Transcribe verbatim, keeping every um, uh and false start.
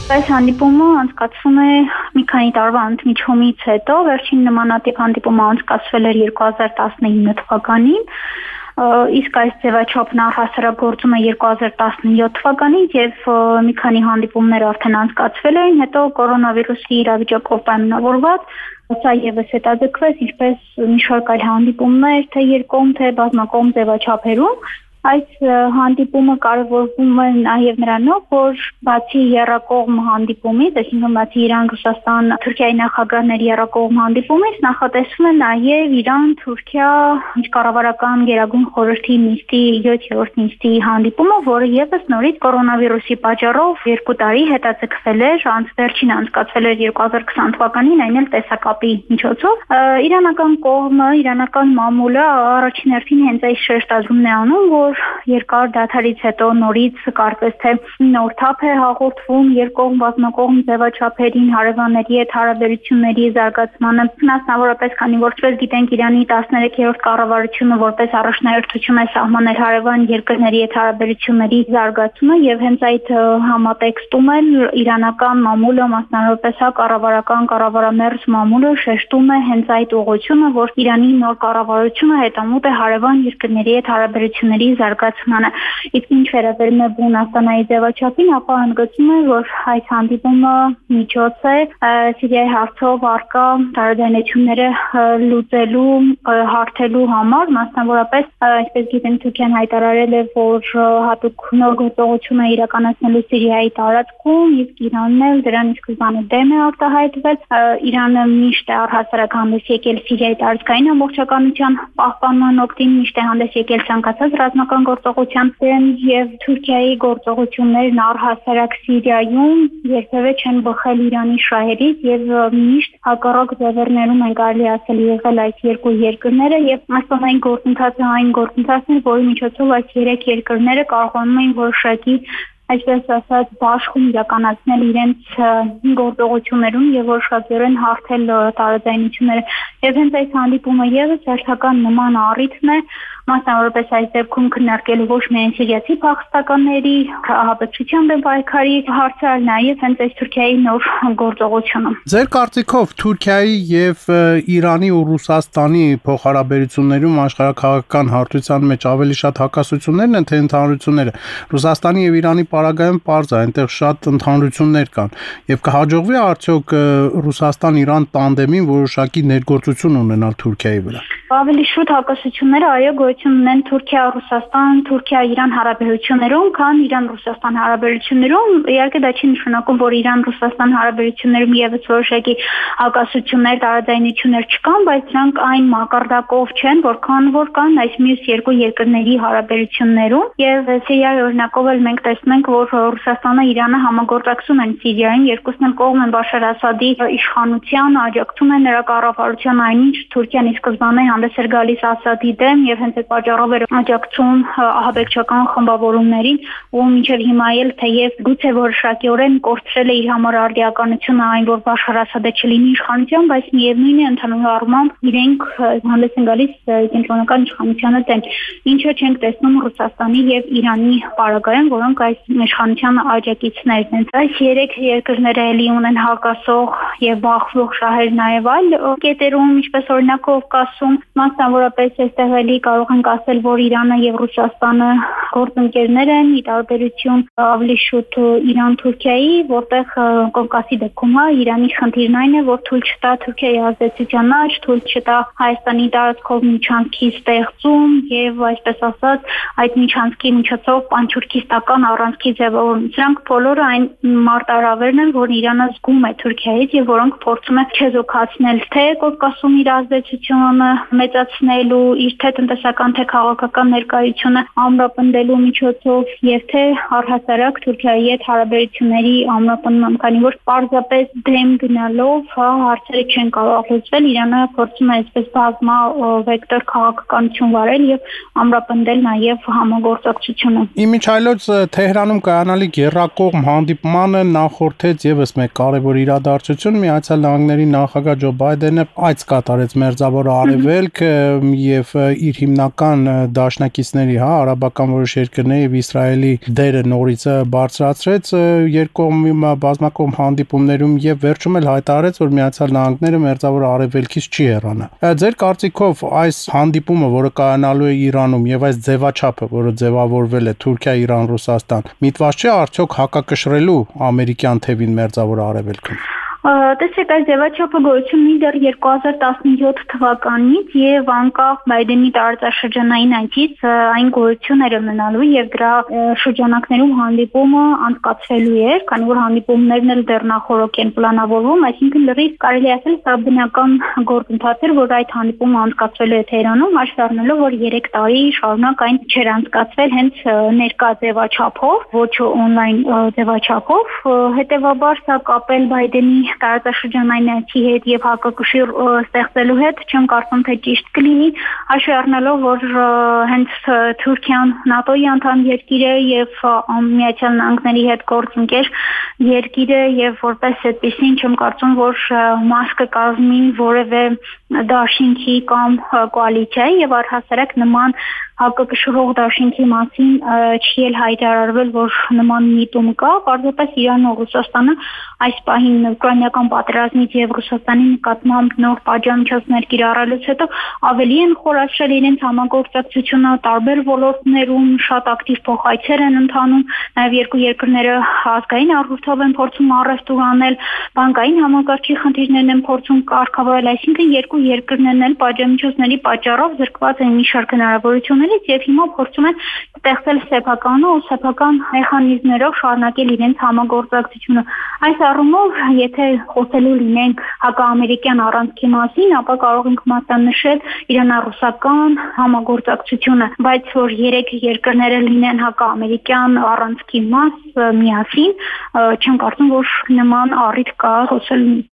Այս հանդիպումը անցկացվում է մի քանի տարվա ընդմիջումից հետո, վերջին նմանատիպ հանդիպումը անցկացվել էր երկու հազար տասնինը թվականին, իսկ այս ձևաչափն առհասարակ գործում է երկու հազար տասնյոթ թվականից եւ մի քանի հանդիպումներ արդեն անցկացվել էին, հետո կորոնավիրուսի իրավիճակով պայմանավորված սա եւս հետաձգվեց, ինչպես մի շարք այլ հանդիպումներ, թե երկկողմ, թե բազմակողմ ձևաչափերում։ Այս հանդիպումը կարևորվում է նաև նրանով, որ բացի եռակողմ հանդիպումից, այսինքն բացի Իրան-Ռուսաստան Թուրքիայի նախագահների եռակողմ հանդիպումից, նախատեսվում է նաև Իրան-Թուրքիա միջկառավարական գերագույն խորհրդի նիստի յոթերորդ նիստի հանդիպումը, որը եւս նորից կորոնավիրուսի պատճառով երկու տարի հետաձգվել էր, վերջին անցկացվել էր երկու հազար քսան թվականին, այն էլ տեսակապի միջոցով։ Իրանական կողմը, իրանական մամուլը առաջին հերթին հենց այս շեշտադրումն է անում, որ երկար դադարից հետո նորից կարծես թե նոր թափ է հաղորդվում երկկողմ բազմակողմ ձևաչափերին, հարևանների հետ հարաբերությունների զարգացմանը, մասնավորապես քանի որ չպես գիտենք Իրանի տասներեքերորդ կառավարությունը որպես առաջնահերթություն է սահմանել հարևան երկրների հետ հարաբերությունների զարգացումը եւ հենց այդ համատեքստում էլ իրանական մամուլը, մասնավորապես հա կառավարական կառավարամերձ մամուլը շեշտում է հենց այդ ուղղությունը, որ Իրանի նոր կառավարությունը հետամուտ է հարևան երկրների հետ հարաբերությունների զարգացմանը։ Իսկ ինչ վերաբերում է Բունաստանայի ձևաչափին, ապա ընդգծում է, որ այս հանդիպումը միջոց է Սիրիայի հարցով առկա տարաձայնությունները լուծելու, հարթելու համար, մասնավորապես, այսպես գիտենք, Թուրքիան հայտարարել է, որ հատուկ նոր գործողություն է իրականացնելու Սիրիայի տարածքում, իսկ Իրանն էլ դրան սկզբանե դեմ է արտահայտվել։ Իրանը միշտ է առհասարակ հանդես եկել Սիրիայի տարածքային ամբողջականության պահպանման օգտին, միշտ է հանդես եկել ցանկացած ռազմական գործողության դեմ եւ Թուրքիայի գործողություններն առհասարակ Սիրիայում երբևէ չեն բխել Իրանի շահերից եւ միշտ հակառակ ձևերներում են կարելի ասել եղել այս երկու երկրները եւ աստոնային գործընթացը այն գործընթացն է, որի միջոցով այս երեք երկրները կարողանում են որոշակի այսպես ասած բաշխում իրականացնել իրենց գործողություններում եւ որոշակիորեն հարթել տարաձայնությունները եւ հենց այս հանդիպումը եւս հերթական նման առիթն է մասնավորապես այս դեպքում քննարկելու ոչ միայն սիրիացի փախստականների ահաբեկչության դեմ պայքարի հարցը, այլ նաեւ հենց այս Թուրքիայի նոր գործողությունը։ Ձեր կարծիքով Թուրքիայի եւ Իրանի ու Ռուսաստանի փոխհարաբերություններում աշխարհաքաղաքական հարթության մեջ ավելի շատ հակասություններն են, թե ընդհանրությունները։ Ռուսաստանի եւ Իրանի պարագայում պարզ է, այնտեղ շատ ընդհանրություններ կան եւ կհաջողվի արդյոք Ռուսաստան-Իրան տանդեմին որոշակի ներգործություն ունենալ Թուրքիայի վրա։ Ավելի շուտ հակասությունները այո գոյություն ունեն Թուրքիա-Ռուսաստան, Թուրքիա-Իրան հարաբերություններում, քան Իրան-Ռուսաստան հարաբերություններում։ Իհարկե դա չի նշանակում, որ Իրան-Ռուսաստան հարաբերություններում եւս որոշակի հակասություններ, տարաձայնություններ չկան, բայց դրանք այն մակարդակով չեն, որքան որ կան այս մյուս երկու երկրների հարաբերություններում։ Եվ Սիրիայի օրինակով էլ մենք տեսնում ենք, որ Ռուսաստանը Իրանը համագործակցում են Սիրիային, երկուսն էլ կողմ են Բաշար Ասադի իշխանության, աջակցում են նրա կառավարության, այնինչ Թուրքիան ի սկզբանե հանդես էր գալիս Ասադի դեմ եւ հենց այդ պատճառով էր աջակցում ահաբեկչական խմբավորումներին, ու մինչեւ հիմա էլ թեև գուցե որոշակիորեն կորցրել է իր համար արդիականությունը այն, որ Բաշար Ասադը չլինի իշխանության, բայց միևնույն է ընդհանուր առմամբ իրենք հանդես են գալիս կենտրոնական իշխանությանը դեմ, ինչը չենք տեսնում Ռուսաստանի եւ Իրանի պարագայում, որոնք այս իշխանության աջակիցներն են։ Այս երեք երկրները էլի ունեն հակասող եւ բախվող շահեր նաեւ այլ կետերում, ինչպես օրինակ Կովկասում, մասնավորապես այստեղ էլի կարող ենք ասել, որ Իրանը եւ Ռուսաստանը գործընկերներ են, ի տարբերություն ավելի շուտ Իրան-Թուրքիայի, որտեղ Կովկասի դեպքում հա Իրանի խնդիրն այն է, որ թույլ չտա Թուրքիայի ազդեցության աճ, թույլ չտա Հայաստանի տարածքով միջանցքի ստեղծում եւ այսպես ասած այդ միջանցքի միջոցով պանթուրքիստական առանցքի ձևավորում։ Սրանք բոլորը այն մարտահրավերն են, որ Իրանը զգում է Թուրքիայից եւ որոնք փորձում է չեզոքացնել թե Կովկասում իր ազդեցությունը մեծացնելու, իր թե տնտեսական թե քաղաքական ներկայությունը ամրապնդելու միջոցով եւ թե առհասարակ Թուրքիայի հետ հարաբերությունների ամրապնդման, քանի որ պարզապես դեմ գնալով հա հարցերը չեն կարող լուծվել, Իրանը փորձում է այսպես բազմա վեկտոր քաղաքականություն վարել եւ ամրապնդել նաեւ համագործակցությունը։ Իմիջայլոց Թեհրանում կայանալիք եռակողմ հանդիպմանը նախորդեց եւս մեկ կարևոր իրադարձություն, Միացյալ Նահանգների նախագահ Ջո Բայդենը այց կատարեց Մերձավոր Արևելք ելք եւ իր հիմնական դաշնակիցների, հա, արաբական որոշ երկրների եւ Իսրայելի դերը նորից բարձրացրեց երկկողմ բազմակողմ հանդիպումներում եւ վերջում էլ հայտարարեց, որ Միացյալ Նահանգները Մերձավոր Արևելքից չի հեռանա։ Ձեր կարծիքով այս հանդիպումը, որը կայանալու է Իրանում եւ այս ձևաչափը, որը ձևավորվել է Թուրքիա, Իրան, Ռուսաստան, միտված չէ արդյոք հակակշռելու ամերիկյան թևին Մերձավոր Արևելքում։ Տեսեք, այս ձևաչափը գոյություն ունի դեռ երկու հազար տասնյոթ թվականից եւ անկախ Բայդենի տարածաշրջանային այցից այն գոյություն էր ունենալու եւ դրա շրջանակներում հանդիպումը անցկացվելու էր, քանի որ հանդիպումներն էլ դեռ նախորոք են պլանավորվում, այսինքն լրիվ կարելի ասել սա բնական գործընթաց էր, որ այդ հանդիպումը անցկացվելու է Թեհրանում, հաշվի առնելով, որ երեք տարի շարունակ այն չէր անցկացվել հենց ներկա ձևաչափով, ոչ օնլայն ձևաչափով, հետեւաբար սա կապել Բայդենի տարածաշրջանային այցի հետ եւ հակակշիռ ստեղծելու հետ չեմ կարծում թե ճիշտ կլինի, հաշվի առնելով, որ հենց Թուրքիան ՆԱՏՕ-ի անդամ երկիր է եւ Միացյալ Նահանգների հետ գործընկեր երկիր է եւ որպես այդպեսին չեմ կարծում, որ մաս կկազմի որևէ դաշինքի կամ կոալիցիայի եւ առհասարակ նման հակակշռող դաշինքի մասին չի էլ հայտարարվել, որ նման միտում կա, պարզապես Իրանն ու Ռուսաստանը այս պահին ուկրաինական պատերազմից եւ Ռուսաստանի նկատմամբ նոր պատժամիջոցներ կիրառելուց հետո ավելի են խորացրել իրենց համագործակցությունը տարբեր ոլորտներում, շատ ակտիվ փոխայցեր են ընթանում, նաեւ երկու երկրները ազգային առումով են փորձում առևտուր անել, բանկային համակարգի խնդիրներն են փորձում կարգավորել, այսինքն երկու երկրներն էլ պատժամիջոցների պատճառով զրկված են մի շարք հնարավորություններից եւ հիմա փորձում են ստեղծել սեփական ու սեփական մեխանիզմներով շարունակել իրենց համագործակցությունը։ Այս առումով, եթե խոսելու լինենք հակաամերիկյան առանցքի մասին, ապա կարող ենք մատնանշել իրանա-ռուսական համագործակցությունը, բայց որ երեք երկրները լինեն հակաամերիկյան առանցքի մաս միասին, չեմ կարծում, որ նման առիթ կա խոսելու։